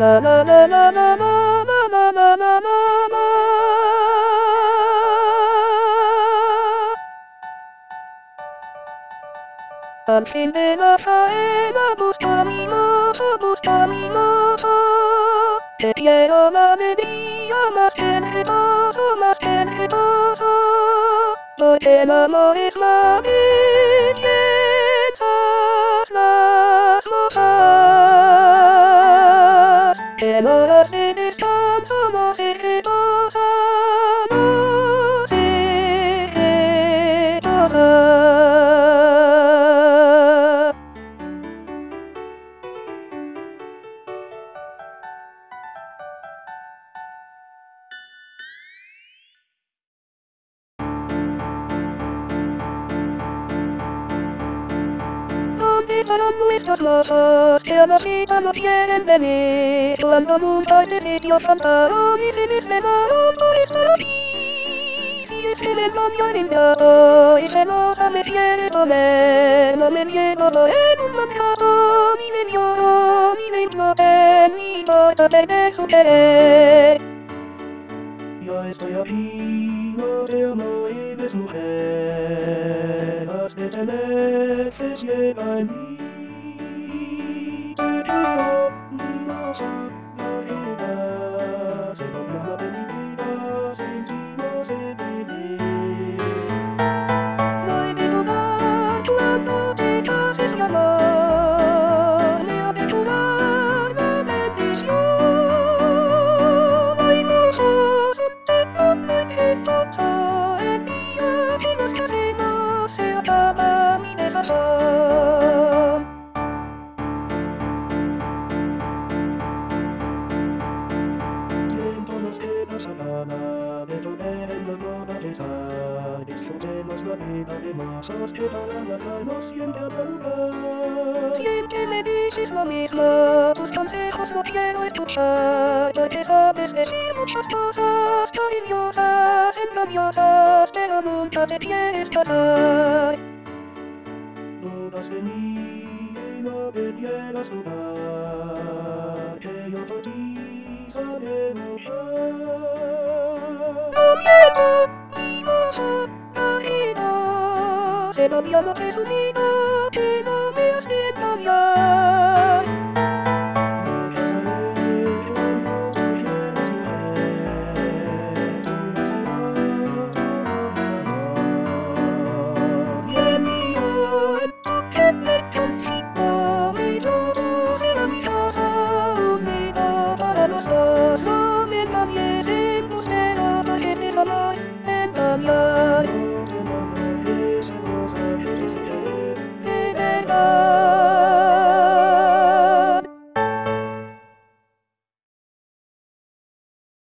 La la la la la la la la la la la la. Al fin de la faena buscaminoso, te quiero la alegría más tenebroso, porque el amor es la belleza, las rosas, en horas de descanso no sé qué cosa, no sé qué cosa. ¿Dónde estarán nuestros mozos que a la cita no quieren venir? Cuando nunca este sitio cantaron y se desvelaron por estar aquí. Si es que me engañan ingrato y celosa me quiere poner, no me niego por en un mandato, ni me lloro, ni me imploten, ni importa perder su querer. Yo estoy aquí, no te amo, eres mujer, has de tener fe ciega en mí. Te quiero, no soy la vida, se dobla de mi vida, sin ti no sé vivir. No he de dudar cuando te cases, mi amor, me ha de curar la bendición. Ay, nosotros el día que nos casemos se acaba mi desazón. Tiempo nos queda sobrada de volver en la naturaleza. Disfrutemos la vida de mozos que para alargarnos siempre habrá lugar. Siempre me dices lo mismo, tus consejos no quiero escuchar, porque sabes decir muchas cosas cariñosas, engañosas, pero nunca te quieres casar. Dudas de mí y no te quieras dudar, que yo por ti sabré luchar. No miento, mi mozo, querido, se volvió lo presumido, que no me has de engañar. No me engañes, embustero, porque es desamor, engañar.